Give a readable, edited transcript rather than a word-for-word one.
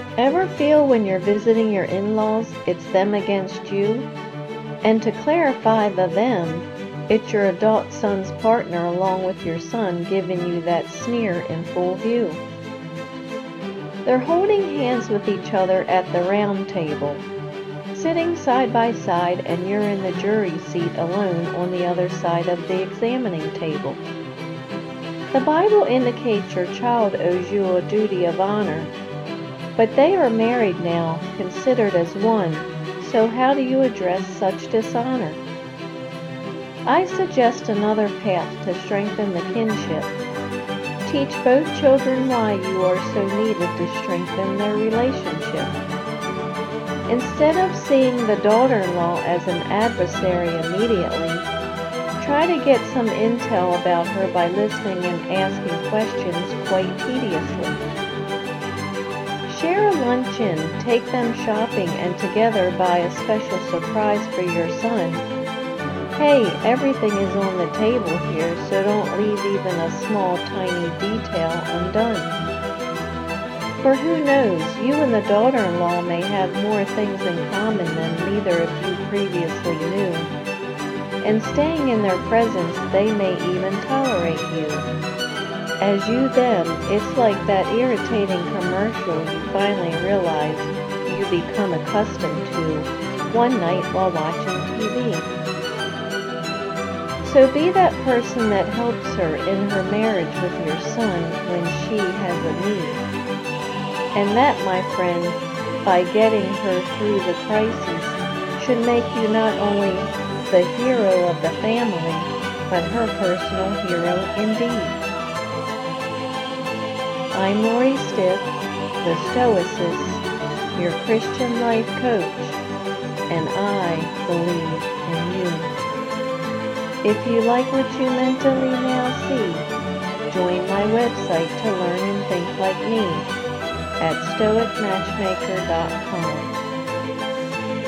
Ever feel when you're visiting your in-laws, it's them against you? And to clarify the them, it's your adult son's partner along with your son giving you that sneer in full view. They're holding hands with each other at the round table, sitting side by side, and you're in the jury seat alone on the other side of the examining table. The Bible indicates your child owes you a duty of honor, but they are married now, considered as one, so how do you address such dishonor? I suggest another path to strengthen the kinship. Teach both children why you are so needed to strengthen their relationship. Instead of seeing the daughter-in-law as an adversary immediately, try to get some intel about her by listening and asking questions quite tediously. Share a luncheon, take them shopping, and together buy a special surprise for your son. Hey, everything is on the table here, so don't leave even a small, tiny detail undone. For who knows, you and the daughter-in-law may have more things in common than neither of you previously knew. And staying in their presence, they may even tolerate you. As you them, it's like that irritating commercial you finally realize you become accustomed to one night while watching TV. So be that person that helps her in her marriage with your son when she has a need. And that, my friend, by getting her through the crisis, should make you not only the hero of the family, but her personal hero indeed. I'm Lori Stiff, the Stoicist, your Christian life coach, and I believe in you. If you like what you mentally now see, join my website to learn and think like me at stoicmatchmaker.com.